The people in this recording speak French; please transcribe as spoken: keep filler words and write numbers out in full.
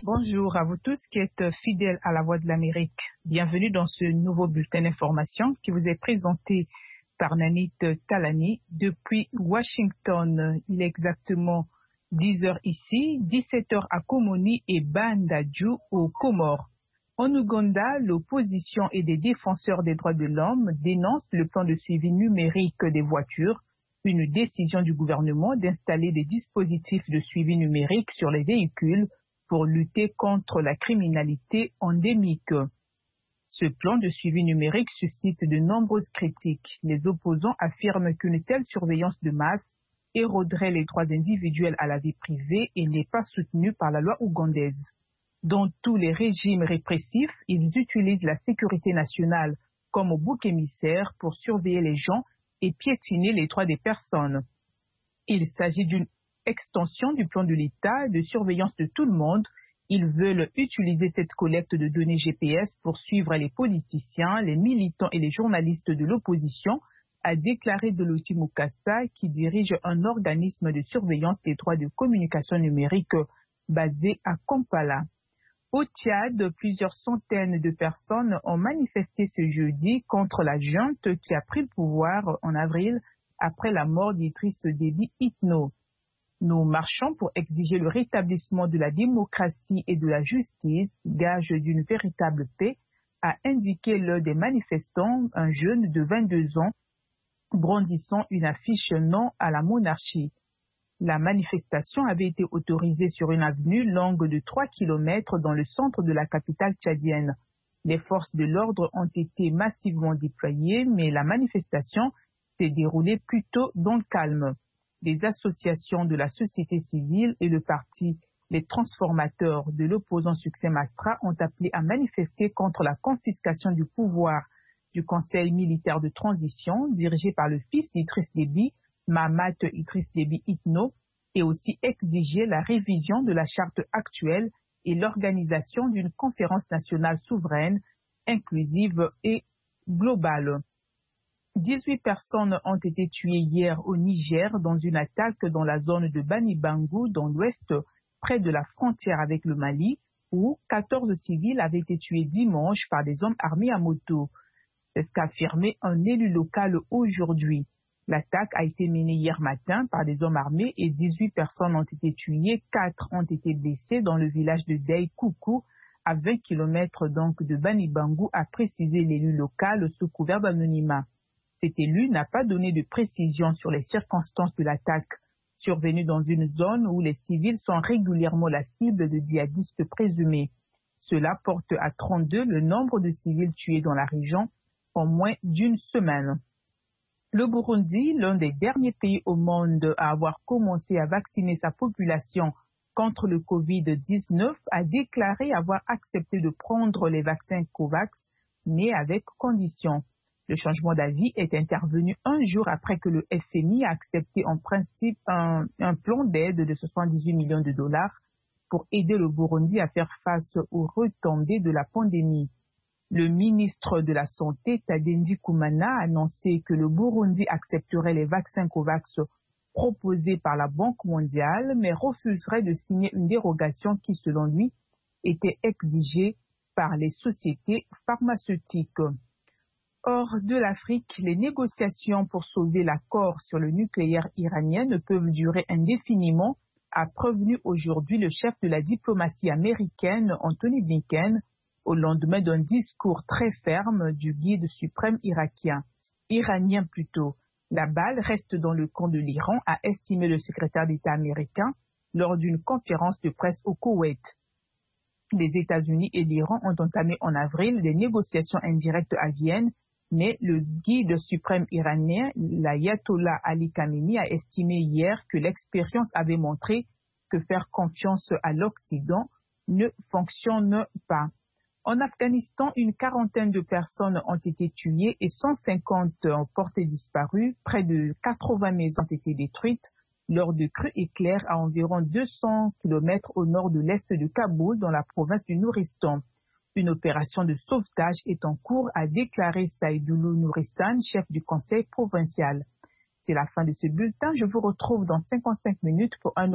Bonjour à vous tous qui êtes fidèles à la Voix de l'Amérique. Bienvenue dans ce nouveau bulletin d'information qui vous est présenté par Nanit Talani depuis Washington. Il est exactement dix heures ici, dix-sept heures à Komoni et Bandadju aux Comores. En Ouganda, l'opposition et des défenseurs des droits de l'homme dénoncent le plan de suivi numérique des voitures, une décision du gouvernement d'installer des dispositifs de suivi numérique sur les véhicules pour lutter contre la criminalité endémique. Ce plan de suivi numérique suscite de nombreuses critiques. Les opposants affirment qu'une telle surveillance de masse éroderait les droits individuels à la vie privée et n'est pas soutenue par la loi ougandaise. Dans tous les régimes répressifs, ils utilisent la sécurité nationale comme bouc émissaire pour surveiller les gens et piétiner les droits des personnes. Il s'agit d'une extension du plan de l'État de surveillance de tout le monde. Ils veulent utiliser cette collecte de données G P S pour suivre les politiciens, les militants et les journalistes de l'opposition, a déclaré Doloti Mukasa, qui dirige un organisme de surveillance des droits de communication numérique basé à Kampala. Au Tchad, plusieurs centaines de personnes ont manifesté ce jeudi contre la junte qui a pris le pouvoir en avril après la mort d'Idriss Déby Itno. Nous marchons pour exiger le rétablissement de la démocratie et de la justice, gage d'une véritable paix, a indiqué l'un des manifestants, un jeune de vingt-deux ans, brandissant une affiche non à la monarchie. La manifestation avait été autorisée sur une avenue longue de trois kilomètres dans le centre de la capitale tchadienne. Les forces de l'ordre ont été massivement déployées, mais la manifestation s'est déroulée plutôt dans le calme. Les associations de la société civile et le parti Les Transformateurs de l'opposant Succès Mastra ont appelé à manifester contre la confiscation du pouvoir du Conseil militaire de transition dirigé par le fils d'Idriss Déby, Mahamat Idriss Déby Itno, et aussi exiger la révision de la charte actuelle et l'organisation d'une conférence nationale souveraine, inclusive et globale. dix-huit personnes ont été tuées hier au Niger dans une attaque dans la zone de Bani Bangu, dans l'ouest, près de la frontière avec le Mali, où quatorze civils avaient été tués dimanche par des hommes armés à moto. C'est ce qu'a affirmé un élu local aujourd'hui. L'attaque a été menée hier matin par des hommes armés et dix-huit personnes ont été tuées, quatre ont été blessées dans le village de Dey Koukou, à vingt kilomètres donc de Bani Bangu, a précisé l'élu local sous couvert d'anonymat. Cet élu n'a pas donné de précision sur les circonstances de l'attaque, survenue dans une zone où les civils sont régulièrement la cible de djihadistes présumés. Cela porte à trente-deux le nombre de civils tués dans la région en moins d'une semaine. Le Burundi, l'un des derniers pays au monde à avoir commencé à vacciner sa population contre le covid dix-neuf, a déclaré avoir accepté de prendre les vaccins COVAX, mais avec conditions. Le changement d'avis est intervenu un jour après que le F M I a accepté en principe un, un plan d'aide de soixante-dix-huit millions de dollars pour aider le Burundi à faire face aux retombées de la pandémie. Le ministre de la Santé, Tadendi Kumana, a annoncé que le Burundi accepterait les vaccins COVAX proposés par la Banque mondiale, mais refuserait de signer une dérogation qui, selon lui, était exigée par les sociétés pharmaceutiques. Hors de l'Afrique, les négociations pour sauver l'accord sur le nucléaire iranien ne peuvent durer indéfiniment, a prévenu aujourd'hui le chef de la diplomatie américaine, Anthony Blinken, au lendemain d'un discours très ferme du guide suprême irakien, iranien plutôt. La balle reste dans le camp de l'Iran, a estimé le secrétaire d'État américain lors d'une conférence de presse au Koweït. Les États-Unis et l'Iran ont entamé en avril des négociations indirectes à Vienne, mais le guide suprême iranien, l'ayatollah Ali Khamenei, a estimé hier que l'expérience avait montré que faire confiance à l'Occident ne fonctionne pas. En Afghanistan, une quarantaine de personnes ont été tuées et cent cinquante portées disparues. Près de quatre-vingts maisons ont été détruites lors de crues éclairs à environ deux cents kilomètres au nord de l'est de Kaboul, dans la province du Nouristan. Une opération de sauvetage est en cours, a déclaré Saïdoulou Nouristan, chef du conseil provincial. C'est la fin de ce bulletin. Je vous retrouve dans cinquante-cinq minutes pour un